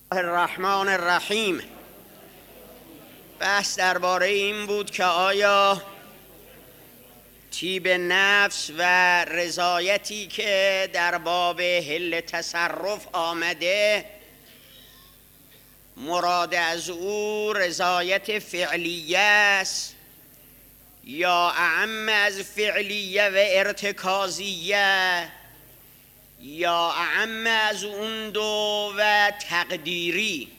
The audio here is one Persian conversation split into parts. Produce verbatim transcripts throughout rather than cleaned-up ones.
الرحمن الرحیم. بحث درباره این بود که آیا طیب نفس و رضایتی که در باب حل تصرف آمده مراد از او رضایت فعلیه است یا اعم از فعلیه و ارتکازیه یا اعم از اون دو و تقدیری.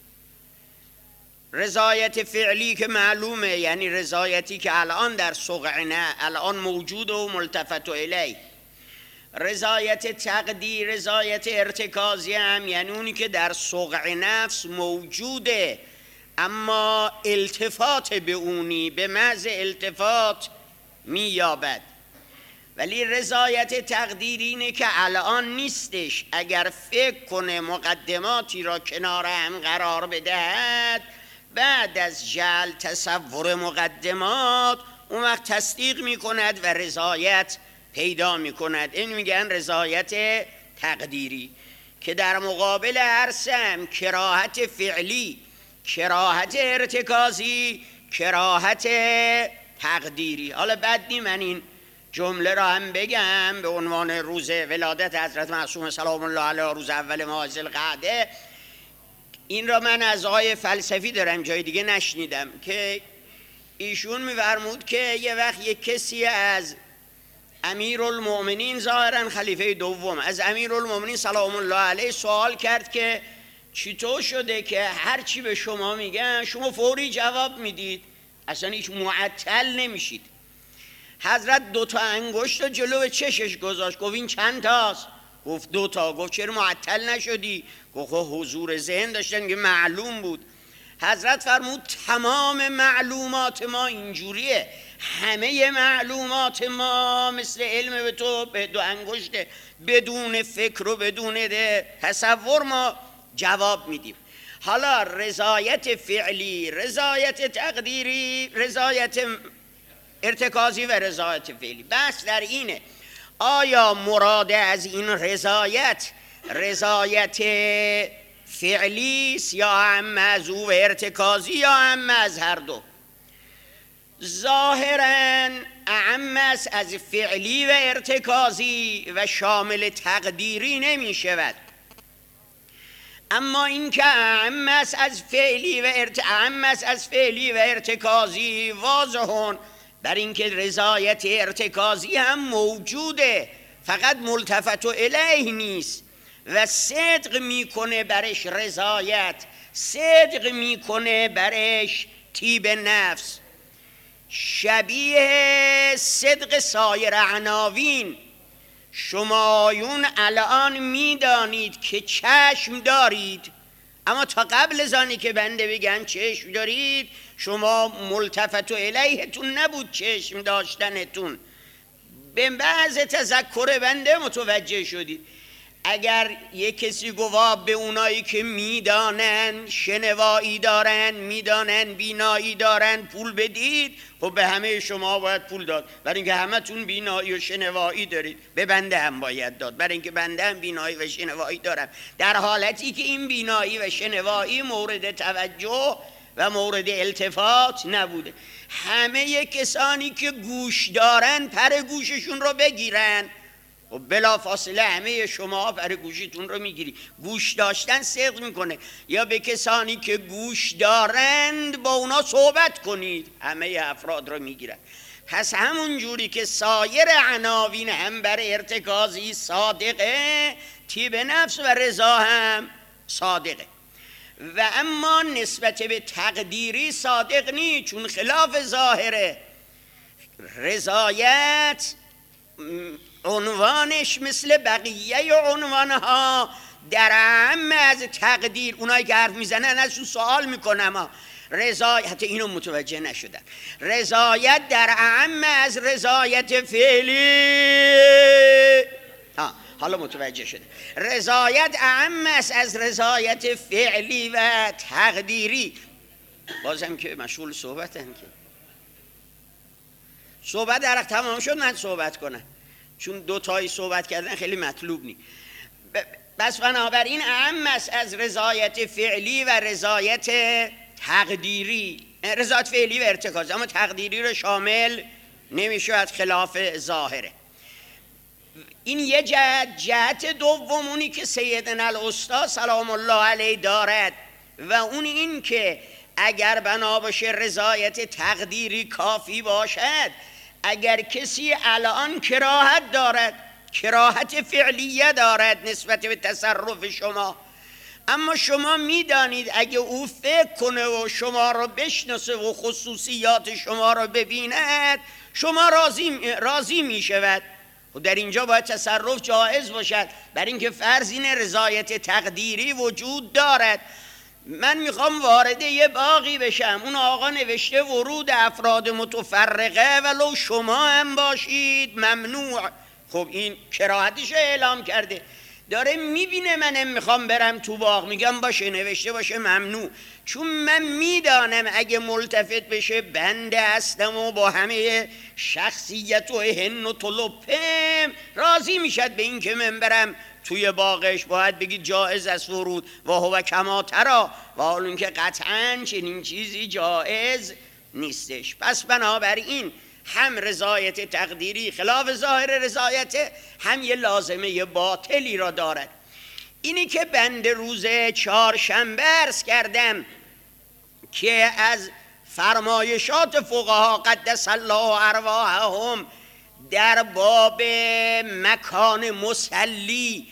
رضایت فعلی که معلومه، یعنی رضایتی که الان در صقعنه الان موجود و ملتفت الیه. رضایت تقدیر، رضایت ارتکازی هم یعنی اونی که در صقع نفس موجوده اما التفات به اونی به محض التفات مییابد. ولی رضایت تقدیر اینه که الان نیستش، اگر فکر کنه مقدماتی را کنار هم قرار بدهد بعد از جعل تصور مقدمات اون وقت تصدیق میکند و رضایت پیدا میکند. این میگن رضایت تقدیری که در مقابل هر سم کراهت فعلی، کراهت ارتکازی، کراهت تقدیری. حالا بد نی من این جمله را هم بگم به عنوان روز ولادت حضرت معصوم سلام الله علیه، روز اول ماه ذوالقعده. این را من از آقای فلسفی دارم، جای دیگه نشنیدم، که ایشون میفرمود که یه وقت یک کسی از امیرالمؤمنین، ظاهرا خلیفه دوم، از امیرالمؤمنین سلام الله علیه سوال کرد که چطور شده که هر چی به شما میگن شما فوری جواب میدید، اصلا هیچ معطل نمیشید. حضرت دو تا انگشت جلو چشش گذاشت، گفت این چند تاست؟ گفت دو تا. گفت چرا معطل نشدی؟ گفت حضور ذهن داشتن که معلوم بود. حضرت فرمود تمام معلومات ما اینجوریه، همه معلومات ما مثل علم به تو به دو انگشته، بدون فکر و بدون تصور ما جواب میدیم. حالا رضایت فعلی، رضایت تقدیری، رضایت ارتکازی و رضایت فعلی، بحث در اینه آیا مراد از این رضایت رضایت فعلی است یا هم از او و ارتکازی یا هم از هر دو؟ ظاهراً اعم است از فعلی و ارتکازی و شامل تقدیری نمی شود، اما این که اعم است از فعلی و ارت... اعم است از فعلی و ارتکازی واضحون بر اینکه رضایت ارتکازی هم موجوده، فقط ملتفت الیه نیست و صدق میکنه برش رضایت، صدق میکنه برش طیب نفس، شبیه صدق سایر عناوین. شمایون الان میدانید که چشم دارید، اما تا قبل زانی که بنده بگم چشم دارید شما ملتفت الیهتون نبود چشم داشتنتون، به بعض تذکر بنده متوجه شدید. اگر یک کسی گفت به اونایی که میدانن شنوایی دارن، میدانن بینایی دارن پول بدید، خب به همه شما باید پول داد، برای اینکه همتون بینایی و شنوایی دارید. به بنده هم باید داد، برای اینکه بنده هم بینایی و شنوایی دارم، در حالتی که این بینایی و شنوایی مورد توجه و مورد التفات نبوده. همه کسانی که گوش دارن پر گوششون رو بگیرن، و بلا فاصله همه شما پر گوشتون رو میگیری. گوش داشتن صدق میکنه. یا به کسانی که گوش دارند با اونا صحبت کنید، همه افراد رو میگیرن. پس همون جوری که سایر عناوین هم بر ارتکازی صادقه، طیب نفس و رضا هم صادقه، و اما نسبت به تقدیری صادق نی، چون خلاف ظاهره. رضایت عنوانش مثل بقیه عنوانها در اعم از تقدیر. اونایی که حرف میزنن ازشون سوال میکنم، رضایت اینو متوجه نشدن. رضایت در اعم از رضایت فعلی، ها حالا متوجه شده. رضایت اعم است از رضایت فعلی و تقدیری. بازم که مشغول صحبتن، که صحبت در تمام شد من صحبت کنم، چون دو تایی صحبت کردن خیلی مطلوب نی. بس بنابراین اهم است از رضایت فعلی و رضایت تقدیری. رضایت فعلی و ارتکاز، اما تقدیری رو شامل نمیشود، خلاف ظاهره. این یه جهت. جهت دومونی که سیدنا الاستاد سلام الله علیه دارد و اون این که اگر بنا باشه رضایت تقدیری کافی باشد، اگر کسی الان کراهت دارد، کراهت فعلیه دارد نسبت به تصرف شما، اما شما میدانید اگه او فکر کنه و شما رو بشناسه و خصوصیات شما رو ببیند، شما راضی راضی میشود. و در اینجا باید تصرف جایز باشد، برای اینکه فرض اینه رضایت تقدیری وجود دارد. من میخوام وارد یه باغی بشم، اون آقا نوشته ورود افراد متفرقه ولو شما هم باشید ممنوع. خب این کراهتش اعلام کرده، داره میبینه منم میخوام برم تو باغ، میگم باشه نوشته باشه ممنوع، چون من میدانم اگه ملتفت بشه بنده هستم و با همه شخصیت و هن و طلبم راضی میشد به این که من برم توی باغش. باید بگید جائز است ورود و هو کما ترا، و حال که قطعا چنین چیزی جائز نیستش. پس بنابراین هم رضایت تقدیری خلاف ظاهر رضایت، هم یه لازمه باطلی را دارد. اینی که بنده روز چهارشنبه عرض کردم که از فرمایشات فقها قدس الله ارواحهم در باب مکان مصلی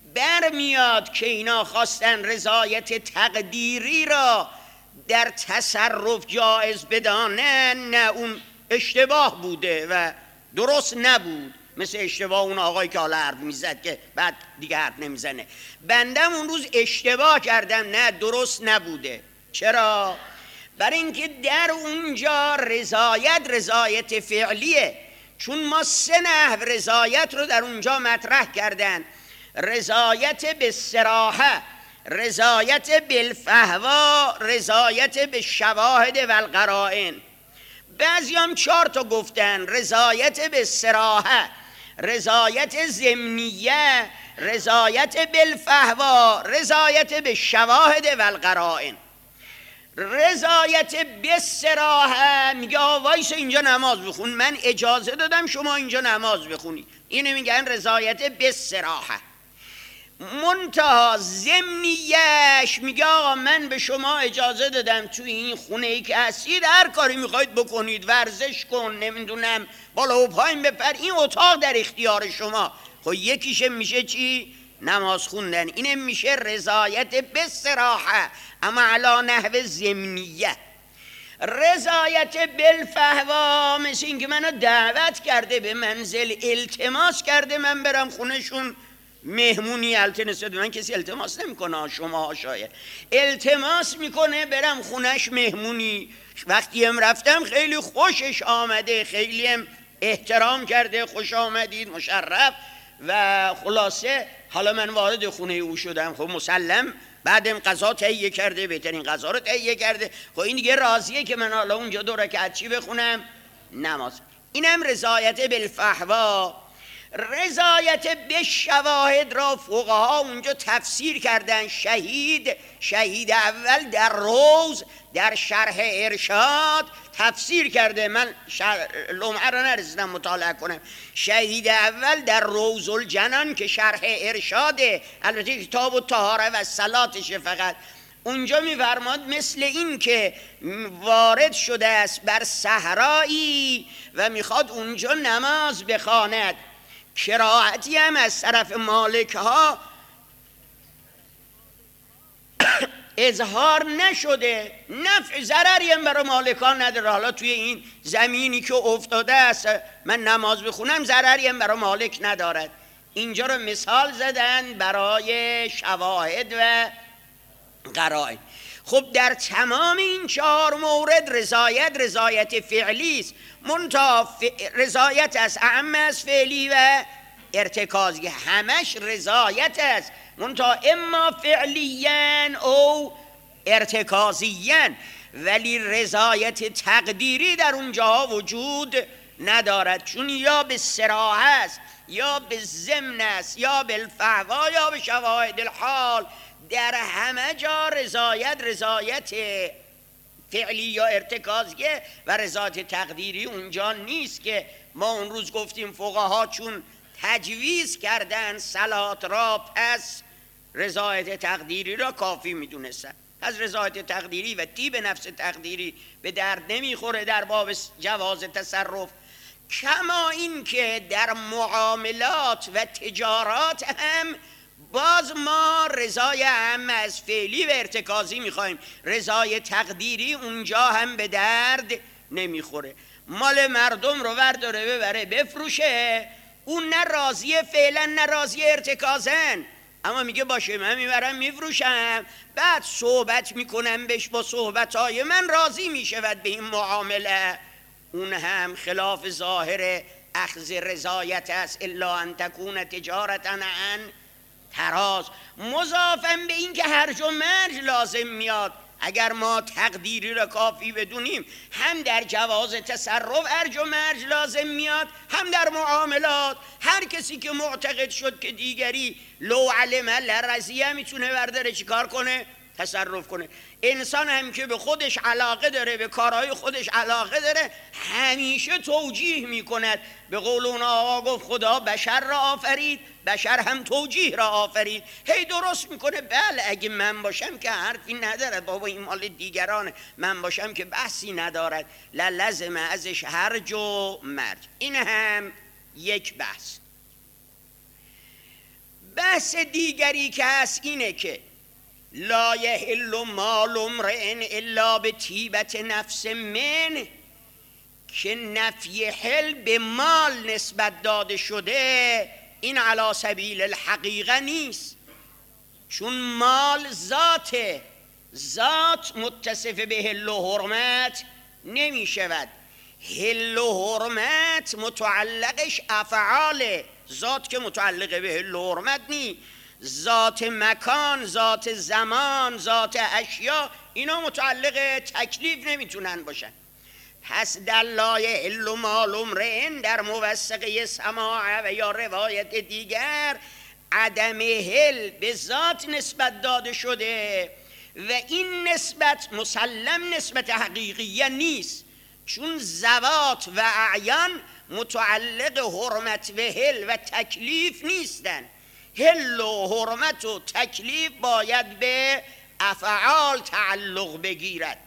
برمیاد که اینا خواستن رضایت تقدیری را در تصرف جایز بدانن، نه اون اشتباه بوده و درست نبود، مثل اشتباه اون آقایی که حالا حرف میزد که بعد دیگه حرف نمیزنه. بندم اون روز اشتباه کردم، نه درست نبوده. چرا؟ برای اینکه در اونجا رضایت رضایت فعلیه، چون ما سه نحو رضایت رو در اونجا مطرح کردن: رضایت به صراحه، رضایت بالفهوا، رضایت به شواهد و القرائن. بعضی هم چهار تا گفتن: رضایت به صراحه، رضایت ضمنیه، رضایت بالفهوا، رضایت به شواهد و القرائن. رضایت به صراحه میگه وایس اینجا نماز بخون، من اجازه دادم شما اینجا نماز بخونی، اینو میگن رضایت به صراحه. منتها ضمنیش میگه آقا من به شما اجازه دادم توی این خونه ای که هستید هر کاری میخواید بکنید، ورزش کن، نمیدونم بالا و پایین بپر، این اتاق در اختیار شما. خب یکیشه میشه چی؟ نماز خوندن. اینه میشه رضایت به صراحه، اما علا نحو ضمنیه. رضایت بالفهوا مثل این که منو دعوت کرده به منزل، التماس کرده من برم خونهشون مهمونی. التماس من کسی التماس نمیکنه، شما شاید التماس میکنه برم خونش مهمونی. وقتی هم رفتم خیلی خوشش آمده، خیلی هم احترام کرده، خوش آمدید، مشرف. و خلاصه حالا من وارد خونه او شدم، خب مسلم بعدم غذا تهیه کرده، بهترین غذا رو تهیه کرده، خب این دیگه راضیه که من حالا اونجا دو رکعت چی بخونم؟ نماز. اینم رضایت بالفهوا. رضایت به شواهد را فقها اونجا تفسیر کردن. شهید شهید اول در روز در شرح ارشاد تفسیر کرده، من لمعه را نرسیدم مطالعه کنم. شهید اول در روز الجنان که شرح ارشاده، البته کتاب و طهاره و صلاتشه، فقط اونجا می‌فرماد مثل این که وارد شده است بر صحرایی و میخواد اونجا نماز بخواند. کراهتی هم از طرف مالک ها اظهار نشده، نفع ضرری هم برای مالکان نداره. حالا توی این زمینی که افتاده است من نماز بخونم ضرری هم برای مالک ندارد. اینجا رو مثال زدن برای شواهد و قرائن. خب در تمام این چهار مورد رضایت رضایت فعلی است، منتها رضایت است اعم از فعلی و ارتکازی، همش رضایت است، منتها اما فعلیاً او ارتکازیاً. ولی رضایت تقدیری در اونجا وجود ندارد، چون یا به صراحه است یا به ضمن است یا بالفحوا یا به شواهد الحال. در همه جا رضایت رضایت فعلی یا ارتکازیه و رضایت تقدیری اونجا نیست که ما اون روز گفتیم فقها چون تجویز کردن صلات را پس رضایت تقدیری را کافی میدونستن. از رضایت تقدیری و طیب نفس تقدیری به درد نمیخوره در باب جواز تصرف. کما این که در معاملات و تجارات هم باز ما رضای هم از فعلی و ارتکازی میخوایم، رضای تقدیری اونجا هم به درد نمیخوره. مال مردم رو ورداره ببره بفروشه، اون نه راضی فعلا نه راضی ارتکازن، اما میگه باشه من میبرم میفروشم، بعد صحبت میکنم بهش، با صحبتهای من راضی میشود به این معامله. اون هم خلاف ظاهر اخذ رضایت است، الا ان تکون تجارتا عن تراز. مضافم به این که هرج و مرج لازم میاد. اگر ما تقدیری را کافی بدونیم، هم در جواز تصرف هرج و مرج لازم میاد، هم در معاملات. هر کسی که معتقد شد که دیگری لو علم لرضیه میتونه برداره چیکار کنه؟ تصرف کنه. انسان هم که به خودش علاقه داره، به کارهای خودش علاقه داره، همیشه توجیه میکند. به قول اون آقا گفت خدا بشر را آفرید، بشر هم توجیه را آفرید. هی درست میکنه. بله اگه من باشم که حرفی ندارد، بابا این مال دیگرانه، من باشم که بحثی ندارد، لازم ازش هرج و مرج. این هم یک بحث. بحث دیگری که هست اینه که لا یحل مال امرئ الا بطیبة نفس من، که نفی حل به مال نسبت داده شده این علی سبیل الحقیقه نیست، چون مال ذاته، ذات متصف به حل و حرمت نمی شود. حل و حرمت متعلقش افعاله، ذات که متعلق به حل و حرمت نی. ذات مکان، ذات زمان، ذات اشیا، اینا متعلق تکلیف نمیتونن باشن. پس در لا یحل مال امرئ در موثقه سماع و یا روایت دیگر عدم حل به ذات نسبت داده شده و این نسبت مسلم نسبت حقیقیه نیست، چون ذوات و اعیان متعلق حرمت و حل و تکلیف نیستن. حل و حرمت و تکلیف باید به افعال تعلق بگیرد.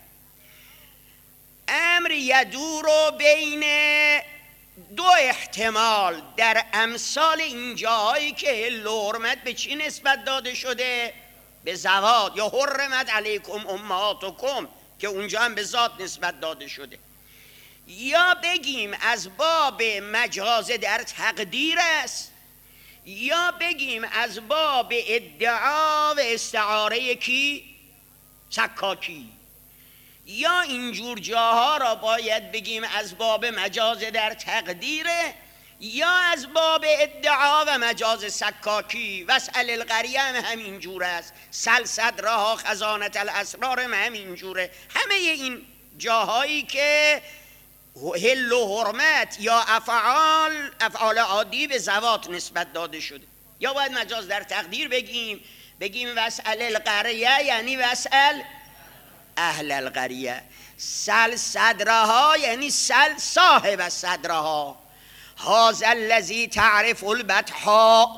امر یدور بین دو احتمال در امثال این جاهایی که حل و حرمت به چی نسبت داده شده؟ به ذوات، یا حرمت علیکم امهاتکم که اونجا هم به ذات نسبت داده شده. یا بگیم از باب مجاز در تقدیر است، یا بگیم از باب ادعا و استعاره کی؟ سکاکی. یا اینجور جاها را باید بگیم از باب مجاز در تقدیره، یا از باب ادعا و مجاز سکاکی. واسأل القریه هم همینجور است، سل صدرها خزانت الاسرار هم همینجوره. همه این جاهایی که حل و حرمت یا افعال افعال عادی به ذوات نسبت داده شده، یا باید مجاز در تقدیر بگیم، بگیم واسأل القریه یعنی واسأل اهل القریه. سل صدرها یعنی سل صاحب صدرها. هذا الذی تعرف البطحا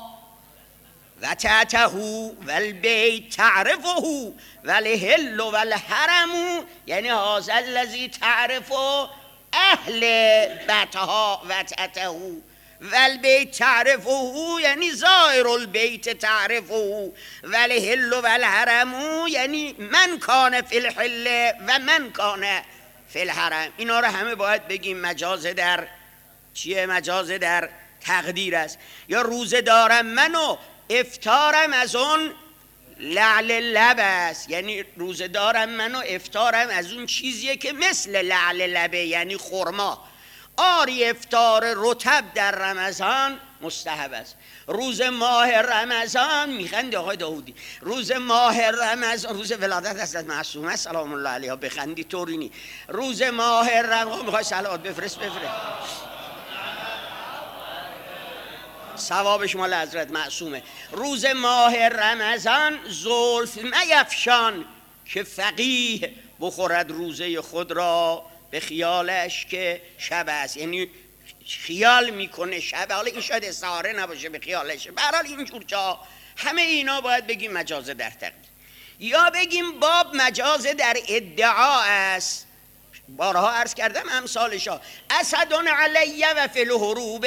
و تعته و البیت تعرفه و الحل و الحرم، یعنی هذا الذی تعرف اهل بطحا و تعته و البیت تعرفه، یعنی زائر البیت تعرفه و الحل و الحرم، یعنی من کان فی الحل و من کان فی الحرم. اینا رو همه باید بگیم مجاز در چیه؟ مجاز در تقدیر است. یا روزه دارم منو افطارم از اون لعل لب است، یعنی روزه دارم منو افطارم از اون چیزیه که مثل لعل لبه، یعنی خرما. آری افطار رطب در رمضان مستحب است. روز ماه رمضان، میخند آقای داودی، روز ماه رمضان، روز ولادت حضرت معصومه سلام الله علیها، بخندی طوری نی. روز ماه رمضان، میخوای صلوات بفرست بفرست. ثوابش مال حضرت معصومه. روز ماه رمضان زلف میفشان که فقیه بخورد روزه خود را به خیالش که شب است. یعنی خیال میکنه شب، حالا این شاید استعاره نباشه، به خیالشه. به هر حال اینجور جا همه اینا باید بگیم مجاز در تقدیر، یا بگیم باب مجاز در ادعا است. بارها عرض کردم امثالشا، اسد علیه و فی الحروب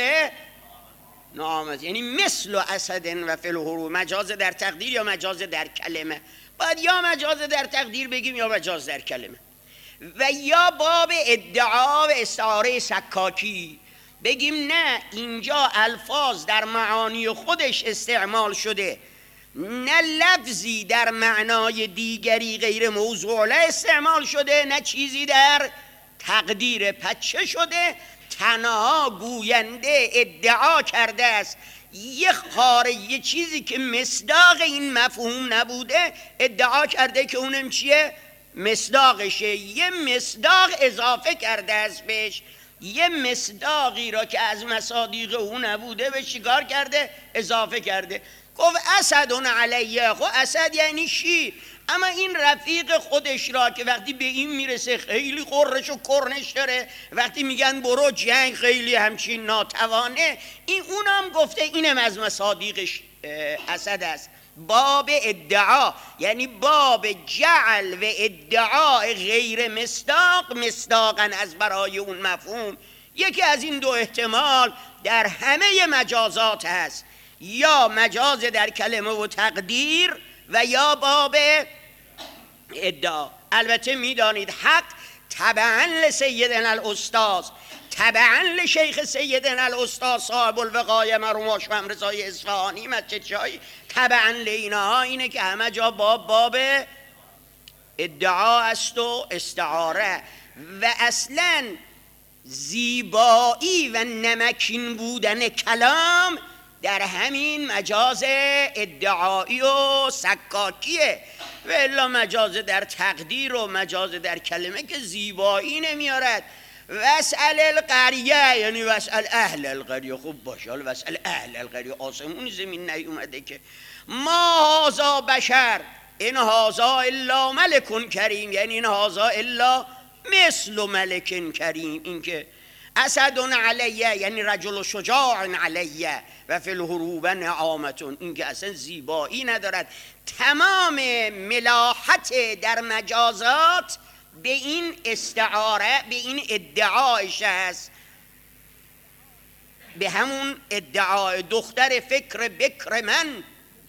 نامت، یعنی مثل اسد و فی الحروب، مجاز در تقدیر یا مجاز در کلمه. باید یا مجاز در تقدیر بگیم یا مجاز در کلمه. و یا باب ادعا و استعاره سکاکی بگیم نه، اینجا الفاظ در معانی خودش استعمال شده، نه لفظی در معنای دیگری غیر موضوع له استعمال شده، نه چیزی در تقدیر. پس چه شده؟ تنها گوینده ادعا کرده است یه خاره، یه چیزی که مصداق این مفهوم نبوده، ادعا کرده که اونم چیه؟ مصداقشه. یه مصداق اضافه کرده است بهش، یه مصداقی را که از مصادیق اون نبوده به چیکار کرده؟ اضافه کرده. گفت اسد علیه، خب اسد یعنی شیر، اما این رفیق خودش را که وقتی به این میرسه خیلی قرش و کرنش داره، وقتی میگن برو جنگ خیلی همچین ناتوانه، این اونم گفته اینم از مصادیقش اسد است. باب ادعا یعنی باب جعل و ادعای غیر مصداق مصداقا از برای اون مفهوم. یکی از این دو احتمال در همه مجازات هست، یا مجاز در کلمه و تقدیر و یا باب ادعا. البته میدانید حق تبعا لسیدنا الاستاذ، تبعا لشیخ سیدنا الاستاذ صاحب الوقایه مرحوم هاشم رضای اصفهانی مسجد شاهی، تبعا لینها اینه که همه جا باب باب ادعا است و استعاره. و اصلا زیبایی و نمکین بودن کلام در همین مجاز ادعایی و سکاکیه، و الا مجاز در تقدیر و مجاز در کلمه که زیبایی نمیارد. واسأل القریه یعنی واسأل اهل القریه. خوب باشه، حالا واسأل اهل القریه آسمون زمین نیومده که ما هازا بشر این هازا الا ملک کریم، یعنی این هازا الا مثل ملک کریم. این که اسد علیه یعنی رجل شجاع علیه و فی الحروب نعامتون، این که اصلا زیبایی ندارد. تمام ملاحت در مجازات به این استعاره، به این ادعایش است، به همون ادعای دختر فکر بکر من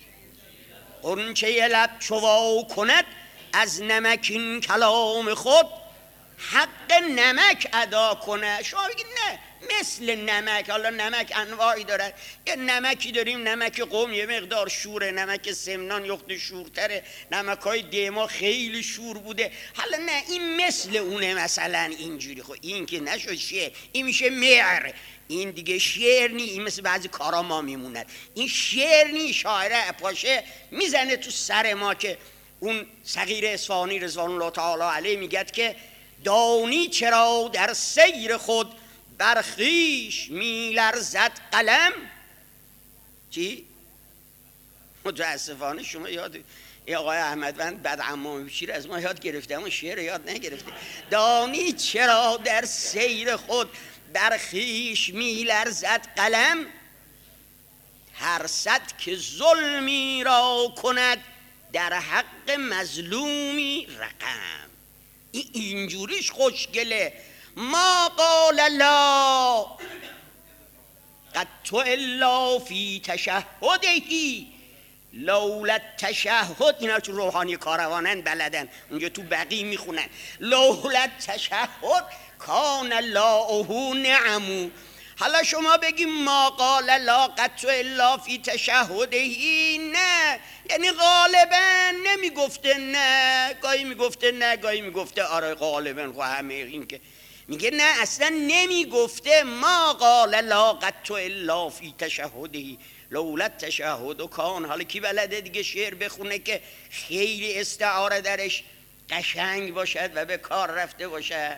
قرنچه لب چوا کند از نمکین کلام خود حق نمک ادا کنه. شما بگید نه مثل نمک، حالا نمک انواعی داره، یه نمکی داریم نمک قوم یه مقدار شوره، نمک سمنان یخت شورتره، نمک های دیما خیلی شور بوده، حالا نه این مثل اونه مثلا اینجوری. خب این که نشد شعر، این میشه معر، این دیگه شعر نی، این مثل بعضی کارا ما میموند، این شعر نی. شاعره پاشه میزنه تو سر ما که اون صغیر اصفهانی رضوان الله تعالی علیه میگد که دانی چرا در سیر خود بر خویش میلرزد قلم. چی؟ متاسفانه شما یاد ای آقای احمدوند بعد عمام شیر از ما یاد گرفته اما شعر یاد نگرفته. دانی چرا در سیر خود بر خویش میلرزد قلم، هر صد که ظلمی را کند در حق مظلومی رقم. این اینجوریش خوشگله. ما قال لا قد تو الا فی تشهدهی لولا تشهد. اینا تو روحانی کاروانن بلدن، اونجا تو بقی میخونن لولا تشهد کان لاهو نعمو. حالا شما بگیم ما قال لا قد تو الا فی تشهدهی، نه یعنی غالبا نمیگفته نه، گاهی میگفته نه گاهی میگفته آره غالبا. خب همه این که میگه نه اصلا نمیگفته. ما قال لا قد تو الا فی تشهدهی لولا تشهد و کان. حالا کی بلده دیگه شعر بخونه که خیلی استعاره درش قشنگ باشد و به کار رفته باشد؟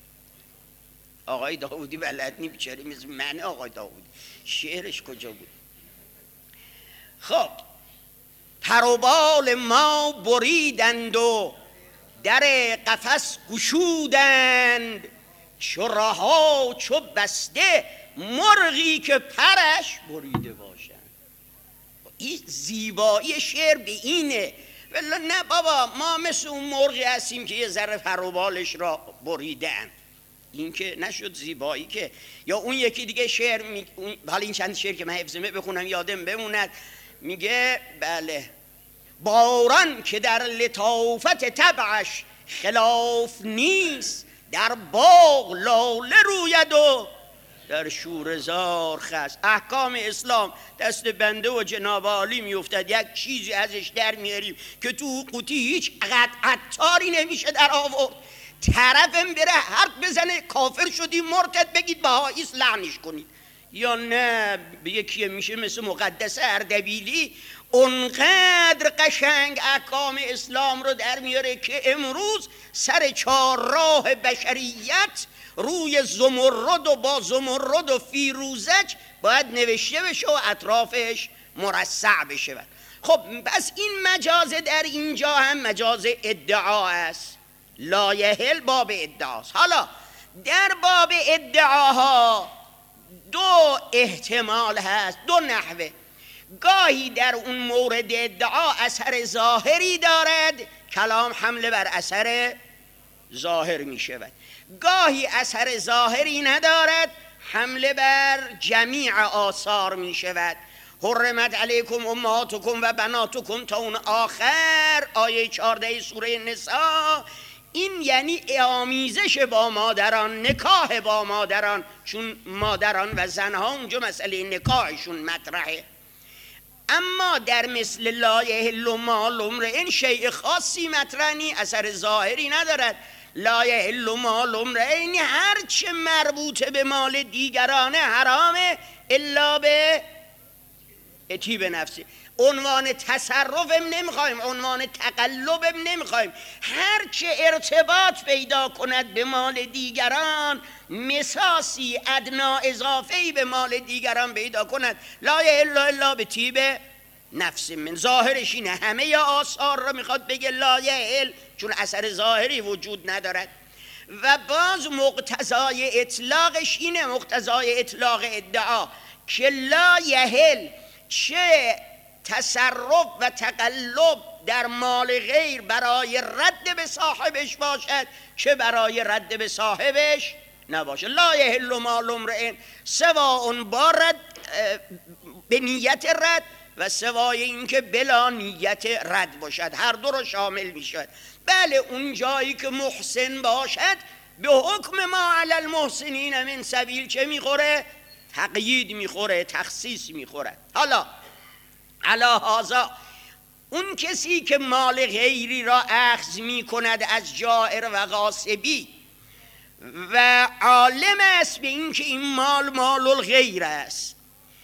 آقای داودی بلد نی بیچاره، مثل من آقای داودی شعرش کجا بود؟ خب پروبال ما بریدند و در قفس گشودند، چو رها چو بسته مرغی که پرش بریده باشند. این زیبایی شعر به اینه. ولی نه بابا ما مثل اون مرغی هستیم که یه ذره پروبالش را بریدن، این که نشد زیبایی که. یا اون یکی دیگه شعر می... حالا این چند شعر که من حفظمه بخونم یادم بموند، میگه بله باران که در لطافت طبعش خلاف نیست، در باغ لاله روید و در شورزار خس. احکام اسلام دست بنده و جناب عالی میافتد، یک چیزی ازش در میاریم که تو قوطی هیچ عطاری نمیشه در آورد، طرفم بره حرف بزنه کافر شدی مرتد بگید بهایی لعنش کنید. یا نه به یکی میشه مثل مقدس اردبیلی اونقدر قشنگ احکام اسلام رو در میاره که امروز سر چهار راه بشریت روی زمرد و با زمرد و فیروزج باید نوشته بشه و اطرافش مرصع بشه. خب بس این مجاز در اینجا هم مجاز ادعا است، لا یحل باب ادعاست. حالا در باب ادعاها دو احتمال هست، دو نحوه. گاهی در اون مورد ادعا اثر ظاهری دارد، کلام حمله بر اثر ظاهر می شود. گاهی اثر ظاهری ندارد، حمله بر جمیع آثار می شود. حرمت علیکم امهاتکم و بناتکم تا اون آخر آیه چهارده سوره نساء. این یعنی آمیزش با مادران، نکاح با مادران، چون مادران و زنها اونجا مسئله نکاحشون مطرحه. اما در مثل لا یحل مال امرئ شیء خاصی مطرح نی، اثر ظاهری ندارد. لا یحل مال امرئ یعنی هر چه مربوط به مال دیگرانه حرامه الا به طیب نفسی. عنوان تصرفم نمیخوایم، عنوان تقلبم نمیخوایم، هر چه ارتباط پیدا کند به مال دیگران، مساسی ادنا اضافه‌ای به مال دیگران پیدا کند، لا یحل الا به طیب نفس من. ظاهرش اینه، همه آثار رو میخواد بگه لا یحل چون اثر ظاهری وجود ندارد. و باز مقتضای اطلاقش اینه، مقتضای اطلاق ادعا که لا یحل چه تصرف و تقلب در مال غیر برای رد به صاحبش باشد چه برای رد به صاحبش نباشد. لا یحل مال امرئ سواء با رد به نیت رد و سوای اینکه بلا نیت رد باشد، هر دو رو شامل می شود. بله اون جایی که محسن باشد به حکم ما علی المحسنین من سبیل چه میخوره؟ تقیید میخوره، تخصیص میخوره. حالا علا هذا اون کسی که مال غیری را اخذ می کند از جائر و غاصبی و عالم است به این که این مال مال الغیر است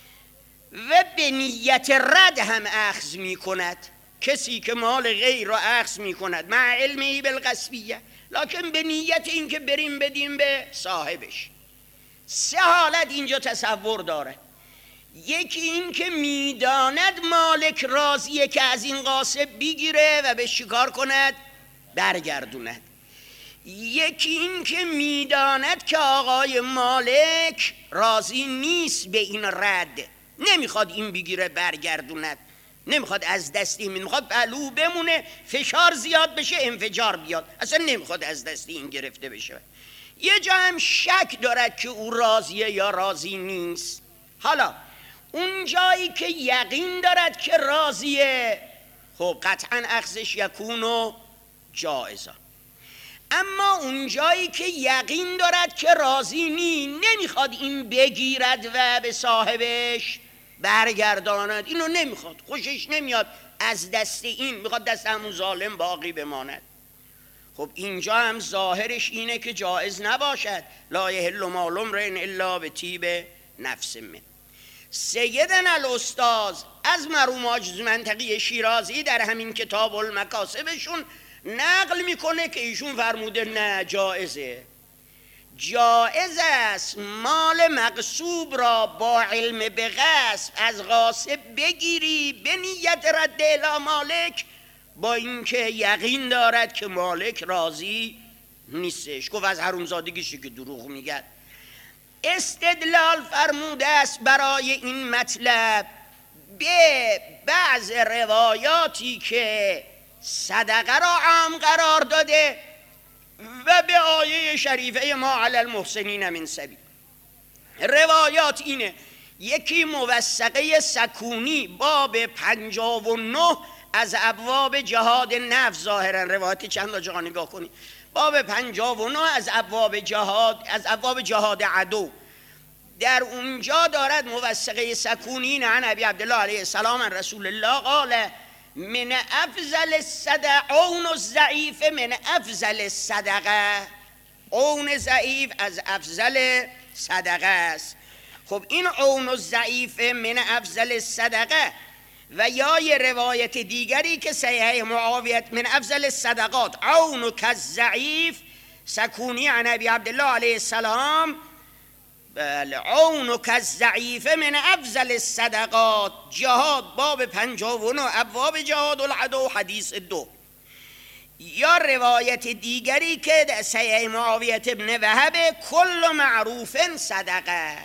و به نیت رد هم اخذ می کند، کسی که مال غیر را اخذ می کند مع علمی بالغصبیه لکن به نیت این که بریم بدیم به صاحبش، سه حالت اینجا تصور داره. یکی این که میداند مالک راضیه که از این غاصب بگیره و به شکار کند برگردوند. یکی این که میداند که آقای مالک راضی نیست به این رد، نمیخواد این بگیره برگردوند، نمیخواد از دست این، میخواد بلو بمونه، فشار زیاد بشه انفجار بیاد، اصلا نمیخواد از دست این گرفته بشه. یه جا هم شک دارد که او راضیه یا راضی نیست. حالا اون جایی که یقین دارد که راضیه خب قطعا اخذش یکون و جائزه. اما اون جایی که یقین دارد که راضی نی، نمیخواد این بگیرد و به صاحبش برگرداند، اینو نمیخواد، خوشش نمیاد از دست این، میخواد دست همون ظالم باقی بماند. خب اینجا هم ظاهرش اینه که جائز نباشد، لا یحل مال امرئ الا به طیب نفس من. سیدنا الاستاذ از مرحوم حاج منطقی شیرازی در همین کتاب المکاسبشون نقل میکنه که ایشون فرموده نه جائزه. جایز است مال مغصوب را با علم به غصب از غاصب بگیری به نیت رد الی مالک، با اینکه یقین دارد که مالک راضی نیستش. گفت از حرومزادگیشه که دروغ میگه. استدلال فرموده است برای این مطلب به بعض روایاتی که صدقه را عام قرار داده و به آیه شریفه ما علی المحسنین من سبیل. روایات اینه: یکی موثقه سکونی باب پنجاه و نه از ابواب جهاد نفس، ظاهرا روایت چند جا نگاه کنید، باب پنجاه و نه از ابواب جهاد، از ابواب جهاد عدو، در اونجا دارد موثقه سکونی عن ابی عبدالله علیه السلام عن رسول الله قال من افضل الصدقه عون الضعیف من افضل الصدقه. عون ضعیف از افضل صدقه است. خب این عون الضعیف من افضل الصدقه و یا یه روایت دیگری که صحیح معاویه من افضل الصدقات عون کالضعیف سکونی عن ابی عبدالله علیه السلام بله عون کالضعیف من افضل الصدقات، جهاد باب پنجاه و نه ابواب جهاد العدو حدیث دو. یا روایت دیگری که صحیح معاویه ابن وهب کل معروف صدقه.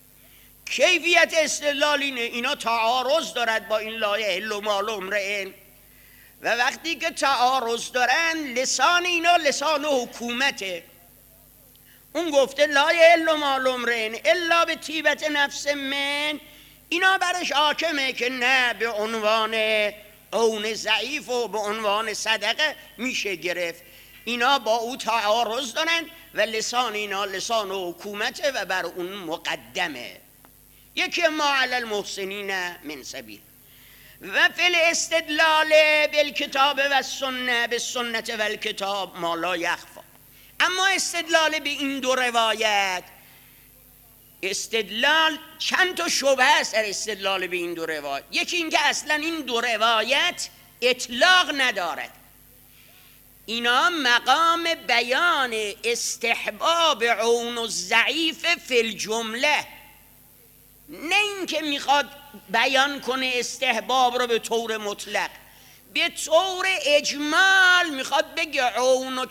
کیفیت استدلال اینه اینا تعارض دارد با این لا یحل مال امرئ و وقتی که تعارض دارن لسان اینا لسان حکومته. اون گفته لا یحل مال امرئ الا به طیبت نفس من، اینا برش حاکمه که نه به عنوان عون ضعیف و به عنوان صدقه میشه گرفت. اینا با او تعارض دارن و لسان اینا لسان حکومته و بر اون مقدمه. یکی ما علی المحسنین من سبیل و فی الاستدلال بالکتاب و السنه بالسنه و الکتاب ما لا یخفی. اما استدلال به این دو روایت، استدلال چند تا شبهه است در استدلال به این دو روایت. یکی اینکه اصلا این دو روایت اطلاق ندارد، اینا مقام بیان استحباب عون الضعیف فی الجمله، نه اینکه میخواد بیان کنه استحباب رو به طور مطلق، به طور اجمال میخواد بگه عون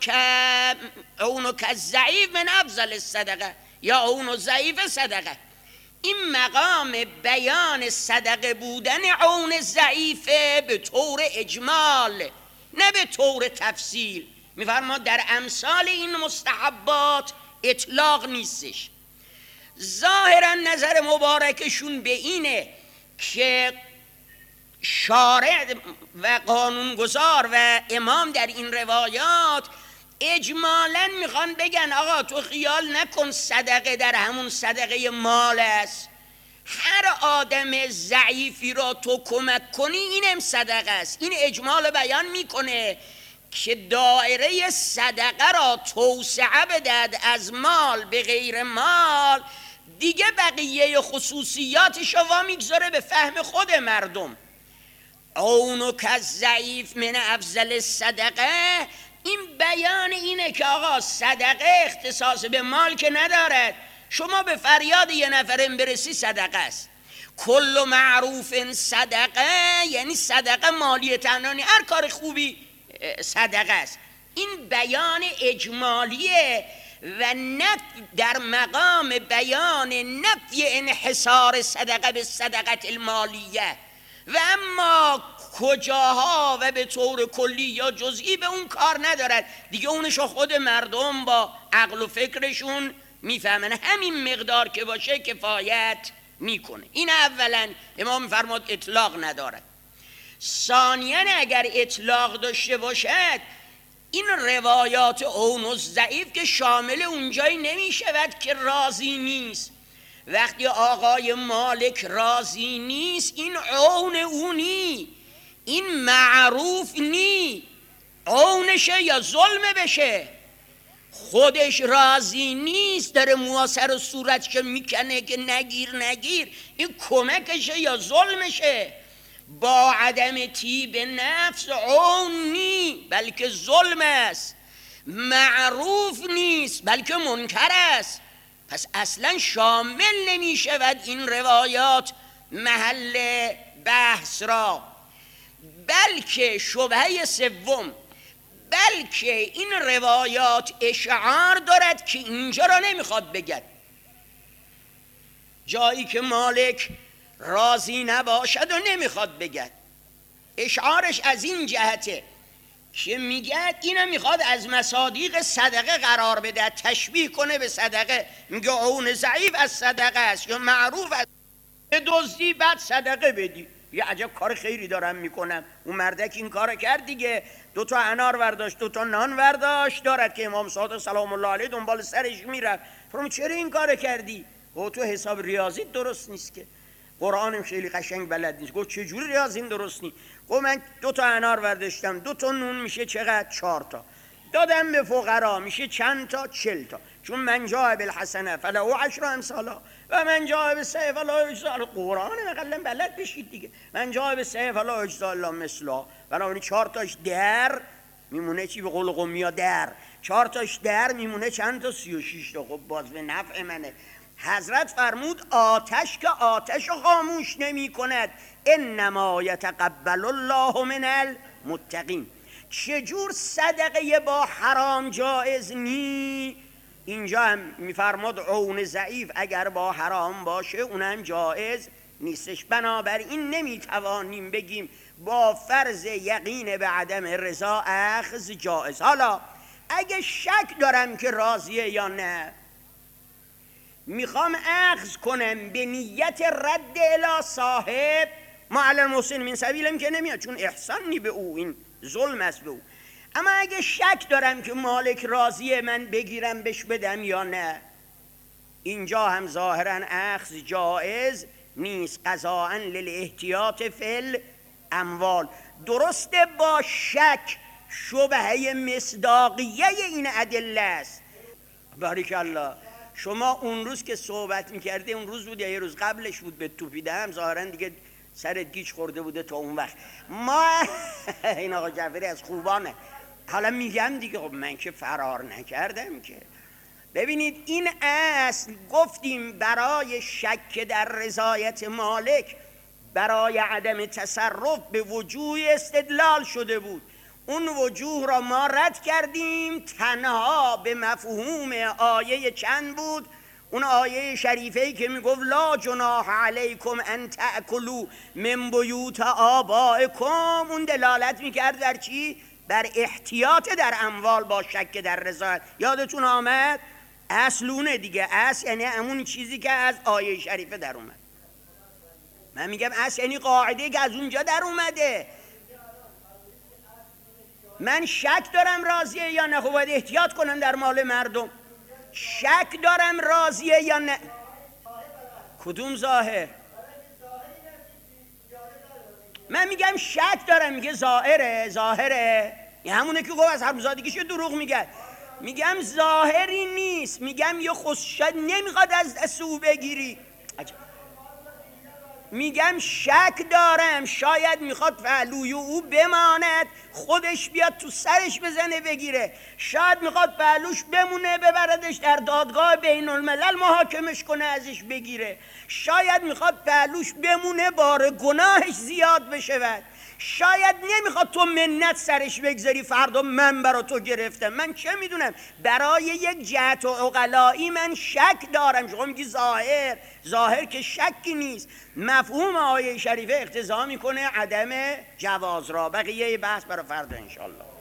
که ضعیف من افضل الصدقه یا عون ضعیف صدقه. این مقام بیان صدقه بودن عون ضعیفه به طور اجمال نه به طور تفصیل. میفرماد در امثال این مستحبات اطلاق نیستش. ظاهرا نظر مبارکشون به اینه که شارع و قانونگذار و امام در این روایات اجمالاً میخوان بگن آقا تو خیال نکن صدقه در همون صدقه مال است، هر آدم ضعیفی را تو کمک کنی اینم صدقه است. این اجمال بیان میکنه که دایره صدقه را توسعه بدهد از مال به غیر مال، دیگه بقیه خصوصیاتش رو وامیگذاره به فهم خود مردم. عون کالضعیف من افضل الصدقه، این بیان اینه که آقا صدقه اختصاص به مال که ندارد، شما به فریاد یه نفرم برسی صدقه است. کل معروف صدقه یعنی صدقه مالی تنانی، هر کار خوبی صدقه است. این بیان اجمالیه و نفی در مقام بیان نفی انحصار صدقه به صدقه المالیه، و اما کجاها و به طور کلی یا جزئی به اون کار ندارد دیگه، اونشو خود مردم با عقل و فکرشون میفهمن، همین مقدار که باشه کفایت میکنه. این اولا امام میفرماد اطلاق ندارد. ثانیاً اگر اطلاق داشته باشد این روایات عون الضعیف که شامل اونجایی نمیشود که راضی نیست. وقتی آقای مالک راضی نیست این عون اونی، این معروف نی، عونشه یا ظلم بشه. خودش راضی نیست داره مواسر و صورت که میکنه که نگیر نگیر، این کمکشه یا ظلمشه. با عدم طیب نفس عون نی بلکه ظلم است. معروف نیست بلکه منکر است. پس اصلا شامل نمی شود این روایات محل بحث را. بلکه شبهه سوم، بلکه این روایات اشعار دارد که اینجا را نمیخواد بگد. جایی که مالک راضی نباشد و نمیخواد بگد. اشعارش از این جهته که میگه اینو میخواد از مصادیق صدقه قرار بده، تشبیه کنه به صدقه. میگه عون ضعیف از صدقه است یا معروف از دزدی بعد صدقه بدی. یه عجب کار خیری دارم میکنم. اون مردک این کار کرد دیگه، دو تا انار ورداشت، دو تا نان ورداشت، دارد که امام صادق سلام الله علیه دنبال سرش میرفت. فرمود چرا این کار کردی؟ گفت تو حساب ریاضی درست نیست که، قرآنم خیلی قشنگ بلد نیست. گفت چجوری ریاضیم درست نیست؟ گفت من دو تا انار ورداشتم، دو تا نون میشه چقدر؟ چهار تا. دادم به فقرا میشه چند تا؟ چل تا. چون من جاء بالحسنه فله عشر امثالها و من جاء بالسیئه فلا یجزی الا قرآن مثلا بلد بشید دیگه. من جاء بالسیئه فلا یجزی الا مثلها. بنابراین چهار تاش در میمونه چی؟ به قول قمیا در. چهار تاش در میمونه چند تا؟ سی و شش تا. خب باز به نفع منه. حضرت فرمود آتش که آتش خاموش نمی کند، انما یتقبل الله من المتقین. چجور صدقه با حرام جایز نی؟ اینجا هم میفرماد عون ضعیف اگر با حرام باشه اونم جایز نیستش. بنابراین نمیتوانیم بگیم با فرض یقین به عدم رضا اخذ جایز. حالا اگه شک دارم که راضیه یا نه، میخوام اخذ کنم به نیت رد الی صاحب، ما علی المحسن من سبیلم که نمیاد، چون احسان نی به او، این ظلم است به او. اما اگه شک دارم که مالک راضیه من بگیرم بش بدم یا نه، اینجا هم ظاهرا اخذ جایز نیست. قضاء للاحتیاط فی الاموال. درسته با شک شبهه مصداقیه این ادله است. بارک الله. شما اون روز که صحبت میکرده، اون روز بود یا یه روز قبلش بود، به توپیدم ظاهرا دیگه سرت گیج خورده بوده تا اون وقت. ما این آقا جعفری از خوبانه. حالا میگم دیگه، خب من که فرار نکردم که. ببینید این اصل گفتیم برای شک در رضایت مالک، برای عدم تصرف به وجوه استدلال شده بود. اون وجوه را ما رد کردیم، تنها به مفهوم آیه چند بود؟ اون آیه شریفه‌ای که میگفت لا جناح علیکم ان تأکلوا من بیوت آبائکم. اون دلالت میکرد در چی؟ بر احتیاط در اموال با شک در رضایت. یادتون آمد؟ اصلونه دیگه. اصل یعنی همون چیزی که از آیه شریفه در اومد. من میگم اصل یعنی قاعده که از اونجا در اومده. من شک دارم راضیه یا نه، خب باید احتیاط کنم در مال مردم. شک دارم راضیه یا نه. کدوم ظاهر؟ من میگم شک دارم، میگه ظاهره. ظاهره این همونه که گفت از حرمزادگیش دروغ میگه. میگم ظاهری نیست، میگم یه خصوصیت نمیخواد از دست او بگیری. عجب. میگم شک دارم، شاید میخواد پهلوی او بماند، خودش بیاد تو سرش بزنه بگیره. شاید میخواد پهلوش بمونه ببردش در دادگاه بین الملل محاکمش کنه ازش بگیره. شاید میخواد پهلوش بمونه بار گناهش زیاد بشود. شاید نمیخواد تو منت سرش بگذاری فردا من برا تو گرفتم. من چه میدونم؟ برای یک جهت و عقلایی من شک دارم. شما میگی ظاهر. ظاهر که شکی نیست. مفهوم آیه شریفه اقتضا میکنه عدم جواز را. بقیه بحث برای فردا انشالله.